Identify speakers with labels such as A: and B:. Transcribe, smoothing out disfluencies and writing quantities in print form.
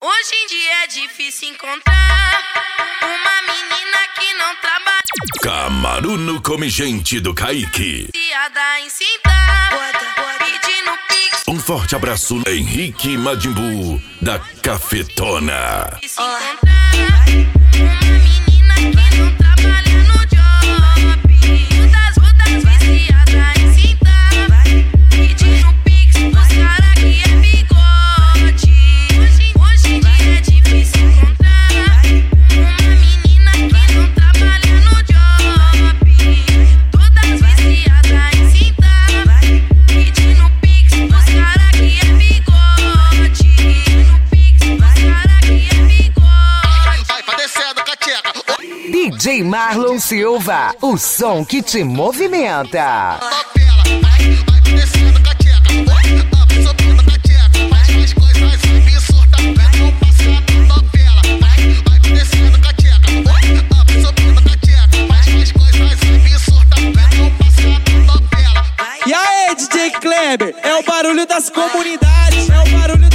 A: Hoje em dia é difícil encontrar uma menina que não trabalha.
B: Camaruno come gente do Kaique.
A: Ciada em cinta, pedindo pix.
B: Um forte abraço, Henrique Madimbu, da Cafetona.
A: Se encontrar uma menina que não trabalha no job. Das viciadas em cinta, pedindo pix pros cara que é bigode. Hoje em dia é difícil encontrar uma menina que não trabalha no job. Todas viciadas em cinta, pedindo pix pros cara que é bigode. Pedindo pix pros cara que é bigode.
C: Vai descendo, cateca.
D: DJ Marlon Silva, o som que te movimenta.
C: Vai descendo, cateca. Subindo, cateca. Faz coisas absurdas, não passa novela. Vai descendo, cateca. Subindo, cateca. Faz coisas absurdas, não passa novela.
E: E aí, DJ Kleber, é o barulho das comunidades, é o barulho